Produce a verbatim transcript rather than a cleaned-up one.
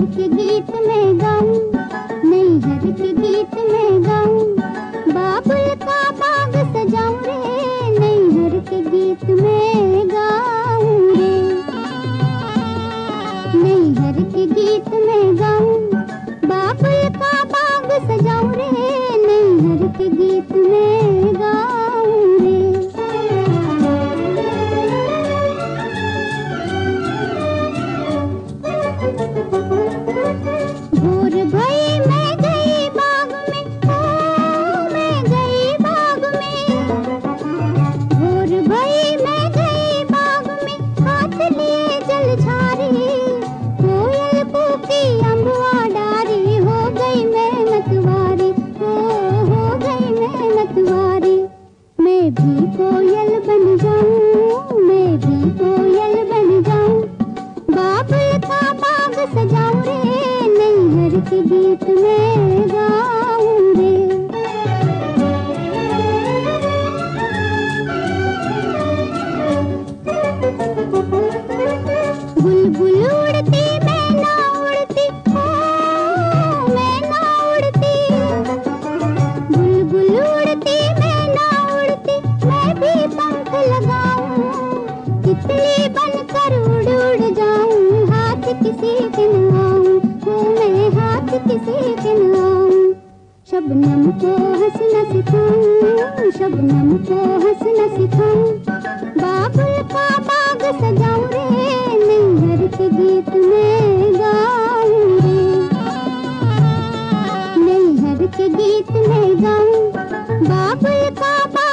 के गीत में गाऊं, नैहर के गीत में गाऊं, बाबुल का बाग सजाऊं रे, नैहर के गीत में गाऊं रे, नैहर के गीत में गाऊं, बाबुल का बाग सजाऊं रे, नैहर के गीत में गाऊं रे। भोर भई मैं गई बाग में, ओ मैं गई बाग में, भोर भई मैं गई बाग में, हाथ लिए जल झारी, कोयल कूकी अम्बुआ डारी, हो गई मैं मतवारी, हो हो गई मैं मतवारी। मैं भी कोयल बन जाऊं, मैं भी कोयल बन जाऊं, बाबुल का बाग सजाऊं रे, नैहर के गीत में गाऊं रे। बुलबुल उड़ती मैं ना उड़ती, ओ मैं ना उड़ती, बुलबुल उड़ती मैं ना उड़ती, मैं भी पंख लगाऊं, तितली बनकर उड़ उड़ जाऊं, हाथ किसी के न आऊं, हो मैं हाथ किसी के न आऊं। शबनम को हंसना सिखाऊं, शबनम को हंसना सिखाऊं, बाबुल का बाग सजाऊं रे, नैहर के गीत में गाऊं रे, नैहर के गीत में गाऊं, बाबुल का